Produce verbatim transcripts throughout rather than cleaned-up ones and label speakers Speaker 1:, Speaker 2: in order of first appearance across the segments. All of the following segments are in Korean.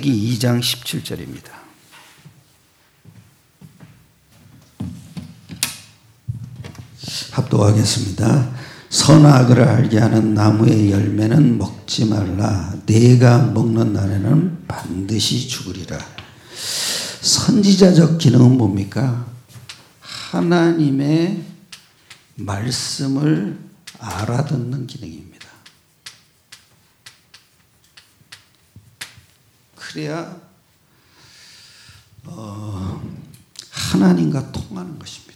Speaker 1: 창세기 이 장 십칠 절입니다. 합독하겠습니다. 선악을 알게 하는 나무의 열매는 먹지 말라. 네가 먹는 날에는 반드시 죽으리라. 선지자적 기능은 뭡니까? 하나님의 말씀을 알아듣는 기능입니다. 그래야 어, 하나님과 통하는 것입니다.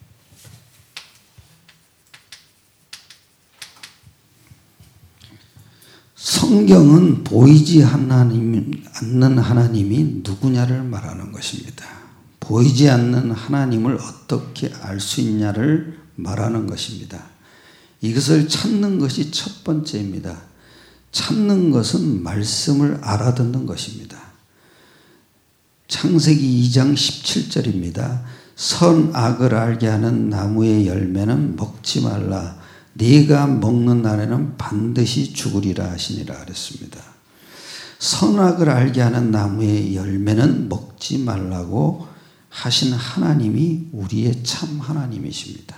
Speaker 1: 성경은 보이지 하나님, 않는 하나님이 누구냐를 말하는 것입니다. 보이지 않는 하나님을 어떻게 알 수 있냐를 말하는 것입니다. 이것을 찾는 것이 첫 번째입니다. 찾는 것은 말씀을 알아듣는 것입니다. 창세기 이 장 십칠 절입니다. 선악을 알게 하는 나무의 열매는 먹지 말라. 네가 먹는 날에는 반드시 죽으리라 하시니라 그랬습니다. 선악을 알게 하는 나무의 열매는 먹지 말라고 하신 하나님이 우리의 참 하나님이십니다.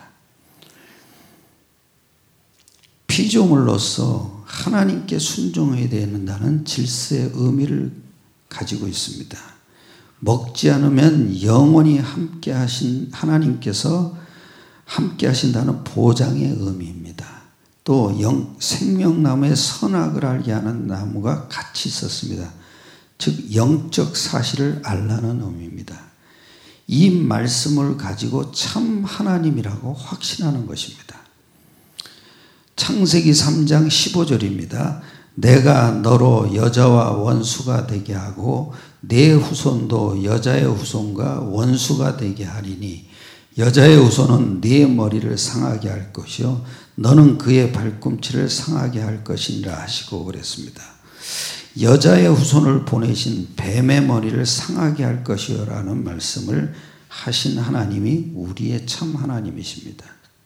Speaker 1: 피조물로서 하나님께 순종해야 된다는 질서의 의미를 가지고 있습니다. 먹지 않으면 영원히 함께 하신 하나님께서 함께 하신다는 보장의 의미입니다. 또 영, 생명나무의 선악을 알게 하는 나무가 같이 있었습니다. 즉 영적 사실을 알라는 의미입니다. 이 말씀을 가지고 참 하나님이라고 확신하는 것입니다. 창세기 삼 장 십오 절입니다. 내가 너로 여자와 원수가 되게 하고 내 후손도 여자의 후손과 원수가 되게 하리니 여자의 후손은 네 머리를 상하게 할 것이요 너는 그의 발꿈치를 상하게 할 것이니라 하시고 그랬습니다. 여자의 후손을 보내신 뱀의 머리를 상하게 할 것이요 라는 말씀을 하신 하나님이 우리의 참 하나님이십니다.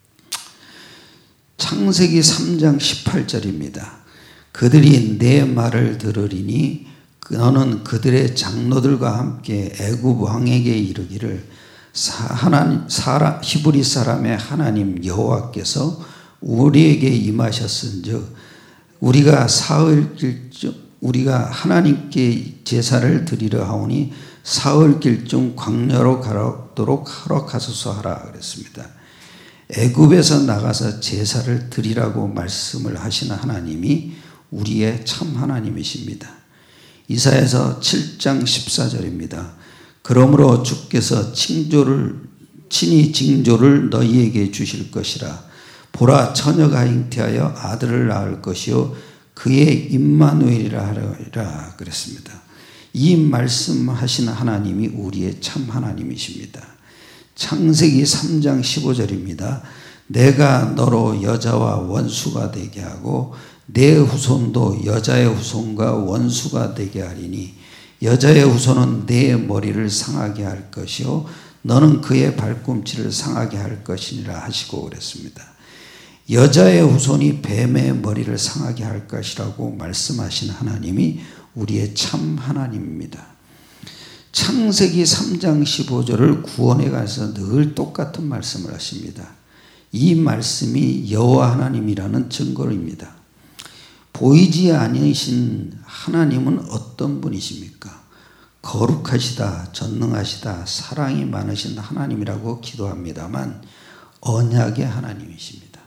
Speaker 1: 창세기 삼 장 십팔 절입니다. 그들이 내 말을 들으리니 너는 그들의 장로들과 함께 애굽 왕에게 이르기를 하나님, 사람, 히브리 사람의 하나님 여호와께서 우리에게 임하셨은즉 우리가 사흘길 중 우리가 하나님께 제사를 드리려 하오니 사흘길 중 광야로 가도록 허락하소서 하라 그랬습니다. 애굽에서 나가서 제사를 드리라고 말씀을 하신 하나님이 우리의 참 하나님이십니다. 이사야서 칠 장 십사 절입니다. 그러므로 주께서 징조를 친히 징조를 너희에게 주실 것이라. 보라 처녀가 잉태하여 아들을 낳을 것이요 그의 임마누엘이라 하리라 그랬습니다. 이 말씀하신 하나님이 우리의 참 하나님이십니다. 창세기 삼 장 십오 절입니다. 내가 너로 여자와 원수가 되게 하고 내 후손도 여자의 후손과 원수가 되게 하리니 여자의 후손은 내 머리를 상하게 할 것이요 너는 그의 발꿈치를 상하게 할 것이니라 하시고 그랬습니다. 여자의 후손이 뱀의 머리를 상하게 할 것이라고 말씀하신 하나님이 우리의 참 하나님입니다. 창세기 삼 장 십오 절을 구원에 관해서 늘 똑같은 말씀을 하십니다. 이 말씀이 여호와 하나님이라는 증거입니다. 보이지 아니신 하나님은 어떤 분이십니까? 거룩하시다, 전능하시다, 사랑이 많으신 하나님이라고 기도합니다만 언약의 하나님이십니다.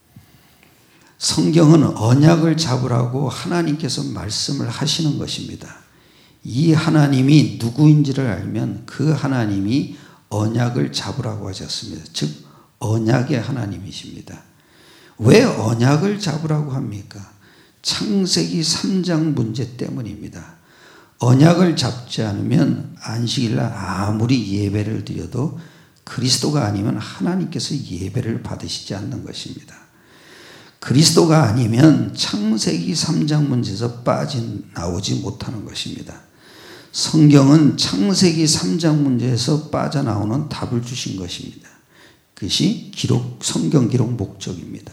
Speaker 1: 성경은 언약을 잡으라고 하나님께서 말씀을 하시는 것입니다. 이 하나님이 누구인지를 알면 그 하나님이 언약을 잡으라고 하셨습니다. 즉 언약의 하나님이십니다. 왜 언약을 잡으라고 합니까? 창세기 삼 장 문제 때문입니다. 언약을 잡지 않으면 안식일날 아무리 예배를 드려도 그리스도가 아니면 하나님께서 예배를 받으시지 않는 것입니다. 그리스도가 아니면 창세기 삼 장 문제에서 빠진 나오지 못하는 것입니다. 성경은 창세기 삼 장 문제에서 빠져나오는 답을 주신 것입니다. 그것이 기록, 성경 기록 목적입니다.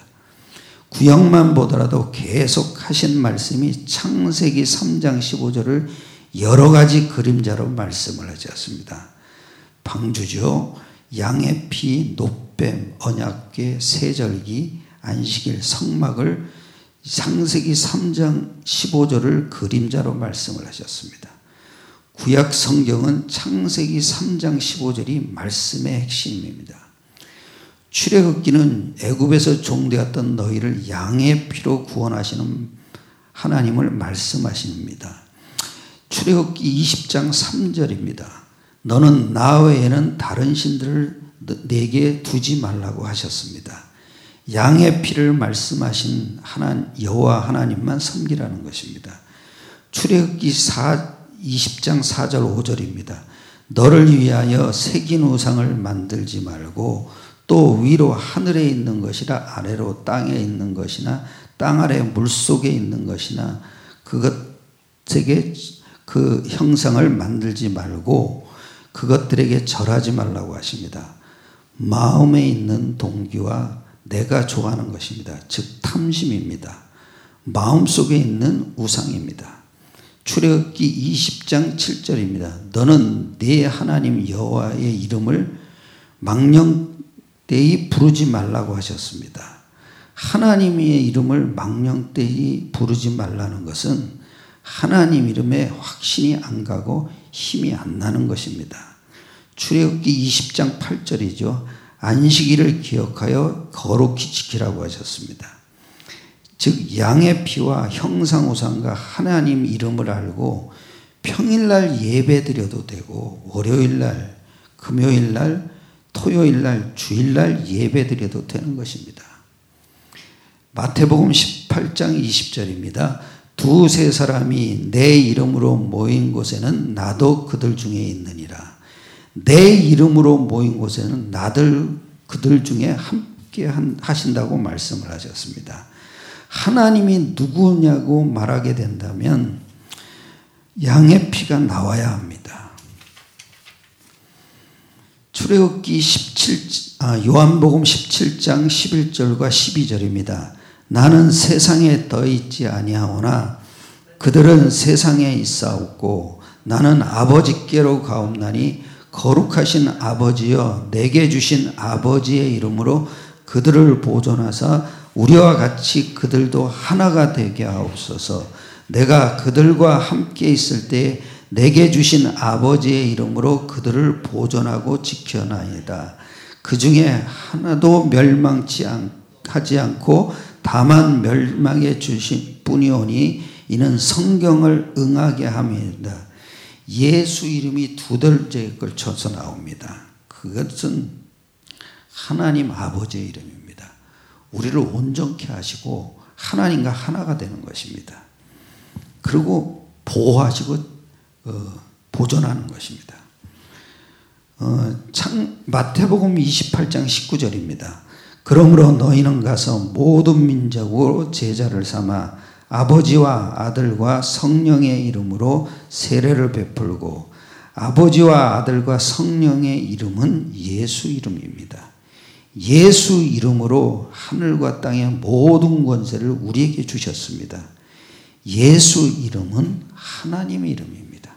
Speaker 1: 구약만 보더라도 계속 하신 말씀이 창세기 삼 장 십오 절을 여러 가지 그림자로 말씀을 하지 않습니다. 방주죠. 양의 피, 노뱀, 언약궤, 세절기, 안식일, 성막을 창세기 삼 장 십오 절을 그림자로 말씀을 하셨습니다. 구약 성경은 창세기 삼 장 십오 절이 말씀의 핵심입니다. 출애굽기는 애굽에서 종되었던 너희를 양의 피로 구원하시는 하나님을 말씀하십니다. 출애굽기 이십 장 삼 절입니다. 너는 나 외에는 다른 신들을 내게 두지 말라고 하셨습니다. 양의 피를 말씀하신 하나님, 여호와 하나님만 섬기라는 것입니다. 출애굽기 이십 장 사 절 오 절입니다. 너를 위하여 새긴 우상을 만들지 말고 또 위로 하늘에 있는 것이나 아래로 땅에 있는 것이나 땅 아래 물속에 있는 것이나 그것에게 그 형상을 만들지 말고 그것들에게 절하지 말라고 하십니다. 마음에 있는 동기와 내가 좋아하는 것입니다. 즉 탐심입니다. 마음속에 있는 우상입니다. 출애굽기 이십 장 칠 절입니다. 너는 네 하나님 여호와의 이름을 망령되이 부르지 말라고 하셨습니다. 하나님의 이름을 망령되이 부르지 말라는 것은 하나님 이름에 확신이 안 가고 힘이 안 나는 것입니다. 출애굽기 이십 장 팔 절이죠. 안식일을 기억하여 거룩히 지키라고 하셨습니다. 즉 양의 피와 형상우상과 하나님 이름을 알고 평일날 예배드려도 되고 월요일날, 금요일날, 토요일날, 주일날 예배드려도 되는 것입니다. 마태복음 십팔 장 이십 절입니다. 두세 사람이 내 이름으로 모인 곳에는 나도 그들 중에 있느니라. 내 이름으로 모인 곳에는 나들 그들 중에 함께 하신다고 말씀을 하셨습니다. 하나님이 누구냐고 말하게 된다면 양의 피가 나와야 합니다. 출애굽기 십칠, 아, 요한복음 십칠 장 십일 절과 십이 절입니다. 나는 세상에 더 있지 아니하오나 그들은 세상에 있사옵고 나는 아버지께로 가옵나니 거룩하신 아버지여 내게 주신 아버지의 이름으로 그들을 보존하사 우리와 같이 그들도 하나가 되게 하옵소서. 내가 그들과 함께 있을 때 내게 주신 아버지의 이름으로 그들을 보존하고 지켜나이다. 그 중에 하나도 멸망치 하지 않고 다만 멸망해 주신 뿐이오니 이는 성경을 응하게 함이다. 예수 이름이 두 번째에 걸쳐서 나옵니다. 그것은 하나님 아버지의 이름입니다. 우리를 온전케 하시고 하나님과 하나가 되는 것입니다. 그리고 보호하시고 어, 보존하는 것입니다. 어, 창, 마태복음 이십팔 장 십구 절입니다. 그러므로 너희는 가서 모든 민족으로 제자를 삼아 아버지와 아들과 성령의 이름으로 세례를 베풀고 아버지와 아들과 성령의 이름은 예수 이름입니다. 예수 이름으로 하늘과 땅의 모든 권세를 우리에게 주셨습니다. 예수 이름은 하나님의 이름입니다.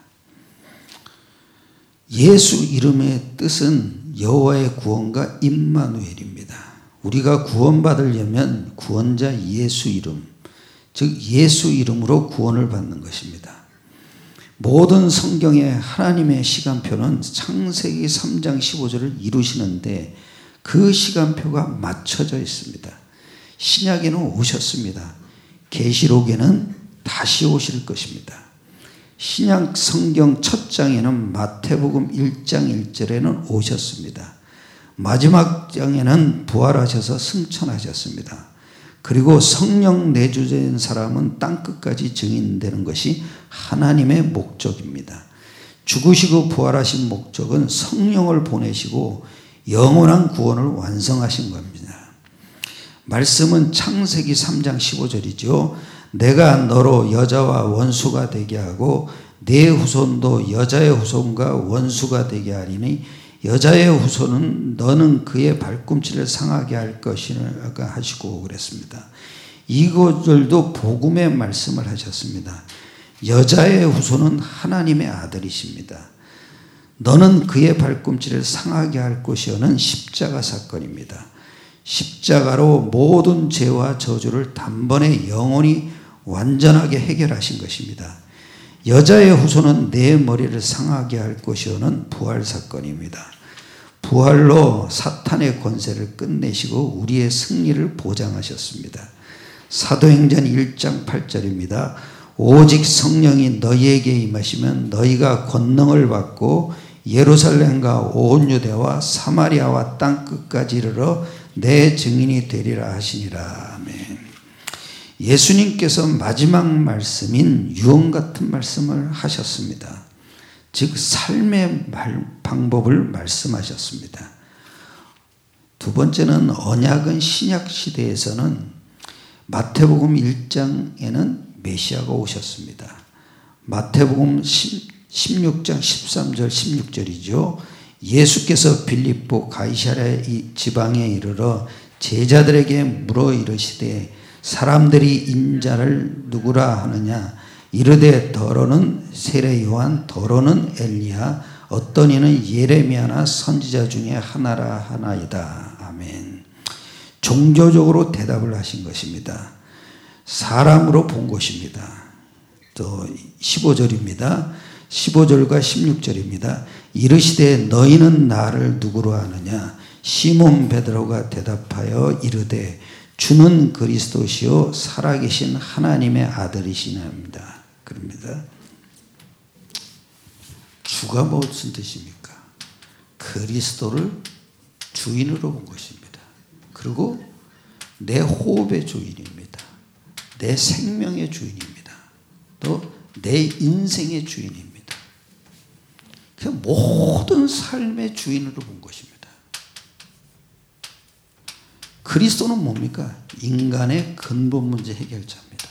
Speaker 1: 예수 이름의 뜻은 여호와의 구원과 임마누엘입니다. 우리가 구원받으려면 구원자 예수 이름, 즉 예수 이름으로 구원을 받는 것입니다. 모든 성경의 하나님의 시간표는 창세기 삼 장 십오 절을 이루시는데 그 시간표가 맞춰져 있습니다. 신약에는 오셨습니다. 계시록에는 다시 오실 것입니다. 신약 성경 첫 장에는 마태복음 일 장 일 절에는 오셨습니다. 마지막 장에는 부활하셔서 승천하셨습니다. 그리고 성령 내주된 사람은 땅끝까지 증인되는 것이 하나님의 목적입니다. 죽으시고 부활하신 목적은 성령을 보내시고 영원한 구원을 완성하신 겁니다. 말씀은 창세기 삼 장 십오 절이죠. 내가 너로 여자와 원수가 되게 하고 내 후손도 여자의 후손과 원수가 되게 하리니 여자의 후손은 너는 그의 발꿈치를 상하게 할 것이라 하시고 그랬습니다. 이 구절도 복음의 말씀을 하셨습니다. 여자의 후손은 하나님의 아들이십니다. 너는 그의 발꿈치를 상하게 할 것이요는 십자가 사건입니다. 십자가로 모든 죄와 저주를 단번에 영원히 완전하게 해결하신 것입니다. 여자의 후손은 내 머리를 상하게 할 것이요는 부활 사건입니다. 부활로 사탄의 권세를 끝내시고 우리의 승리를 보장하셨습니다. 사도행전 일 장 팔 절입니다. 오직 성령이 너희에게 임하시면 너희가 권능을 받고 예루살렘과 온 유대와 사마리아와 땅 끝까지 이르러 내 증인이 되리라 하시니라. 아멘. 예수님께서 마지막 말씀인 유언 같은 말씀을 하셨습니다. 즉 삶의 방법을 말씀하셨습니다. 두 번째는 언약은 신약 시대에서는 마태복음 일 장에는 메시아가 오셨습니다. 마태복음 십육 장 십삼 절 십육 절이죠. 예수께서 빌립보 가이사랴 지방에 이르러 제자들에게 물어 이르시되 사람들이 인자를 누구라 하느냐 이르되 더러는 세례 요한 더러는 엘리야 어떤 이는 예레미야나 선지자 중에 하나라 하나이다. 아멘. 종교적으로 대답을 하신 것입니다. 사람으로 본 것입니다. 또 십오 절입니다. 십오 절과 십육 절입니다. 이르시되 너희는 나를 누구로 아느냐 시몬 베드로가 대답하여 이르되 주는 그리스도시요 살아계신 하나님의 아들이시나이다. 그럽니다. 주가 무슨 뜻입니까? 그리스도를 주인으로 본 것입니다. 그리고 내 호흡의 주인입니다. 내 생명의 주인입니다. 또 내 인생의 주인입니다. 그 모든 삶의 주인으로 본 것입니다. 그리스도는 뭡니까? 인간의 근본 문제 해결자입니다.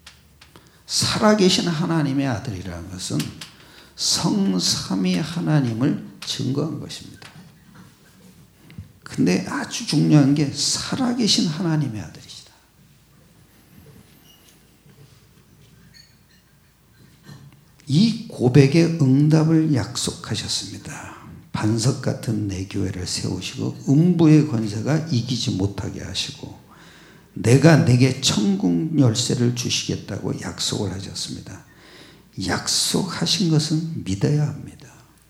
Speaker 1: 살아계신 하나님의 아들이라는 것은 성삼위 하나님을 증거한 것입니다. 근데 아주 중요한 게 살아계신 하나님의 아들이시다. 이 고백의 응답을 약속하셨습니다. 반석 같은 내 교회를 세우시고 음부의 권세가 이기지 못하게 하시고 내가 내게 천국 열쇠를 주시겠다고 약속을 하셨습니다. 약속하신 것은 믿어야 합니다.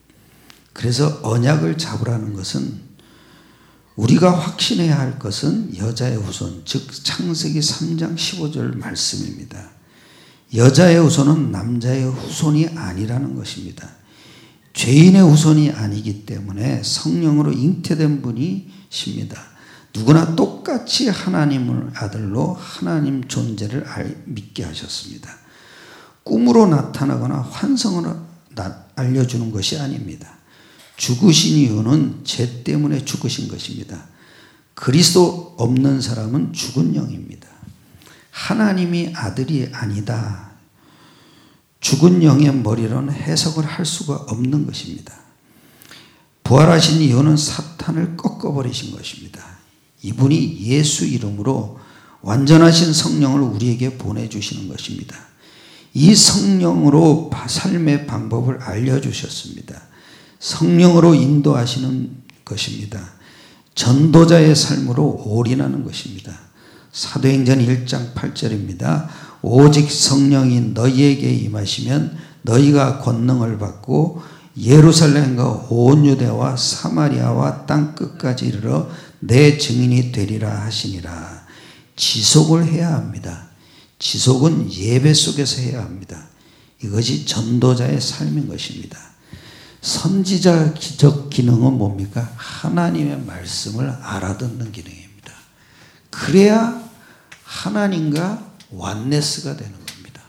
Speaker 1: 그래서 언약을 잡으라는 것은 우리가 확신해야 할 것은 여자의 후손, 즉 창세기 삼 장 십오 절 말씀입니다. 여자의 후손은 남자의 후손이 아니라는 것입니다. 죄인의 후손이 아니기 때문에 성령으로 잉태된 분이십니다. 누구나 똑같이 하나님을 아들로 하나님 존재를 알, 믿게 하셨습니다. 꿈으로 나타나거나 환성으로 나, 알려주는 것이 아닙니다. 죽으신 이유는 죄 때문에 죽으신 것입니다. 그리스도 없는 사람은 죽은 영입니다. 하나님이 아들이 아니다. 죽은 영의 머리로는 해석을 할 수가 없는 것입니다. 부활하신 이유는 사탄을 꺾어버리신 것입니다. 이분이 예수 이름으로 완전하신 성령을 우리에게 보내주시는 것입니다. 이 성령으로 삶의 방법을 알려주셨습니다. 성령으로 인도하시는 것입니다. 전도자의 삶으로 올인하는 것입니다. 사도행전 일 장 팔 절입니다. 오직 성령이 너희에게 임하시면 너희가 권능을 받고 예루살렘과 온 유대와 사마리아와 땅 끝까지 이르러 내 증인이 되리라 하시니라. 지속을 해야 합니다. 지속은 예배 속에서 해야 합니다. 이것이 전도자의 삶인 것입니다. 선지자 기적 기능은 뭡니까? 하나님의 말씀을 알아듣는 기능입니다. 그래야 하나님과 완네스가 되는 겁니다.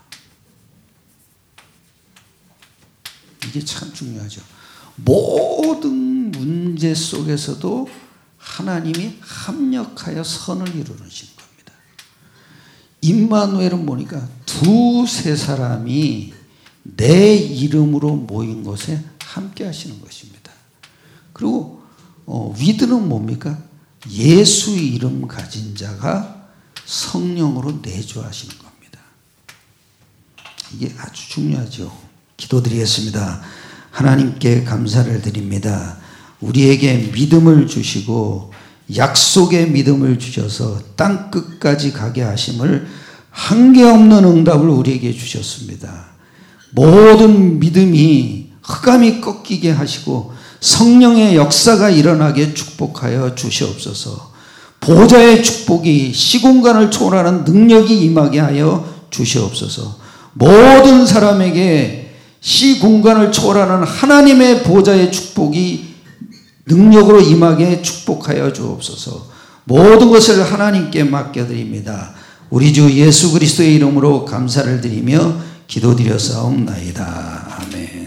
Speaker 1: 이게 참 중요하죠. 모든 문제 속에서도 하나님이 합력하여 선을 이루시는 겁니다. 임마누엘은 보니까 두세 사람이 내 이름으로 모인 곳에 함께 하시는 것입니다. 그리고 어, 위드는 뭡니까? 예수 이름 가진 자가 성령으로 내주하시는 겁니다. 이게 아주 중요하죠. 기도드리겠습니다. 하나님께 감사를 드립니다. 우리에게 믿음을 주시고 약속의 믿음을 주셔서 땅 끝까지 가게 하심을 한계없는 응답을 우리에게 주셨습니다. 모든 믿음이 흑암이 꺾이게 하시고 성령의 역사가 일어나게 축복하여 주시옵소서. 보좌의 축복이 시공간을 초월하는 능력이 임하게 하여 주시옵소서. 모든 사람에게 시공간을 초월하는 하나님의 보좌의 축복이 능력으로 임하게 축복하여 주옵소서. 모든 것을 하나님께 맡겨드립니다. 우리 주 예수 그리스도의 이름으로 감사를 드리며 기도드려 싸움나이다. 아멘.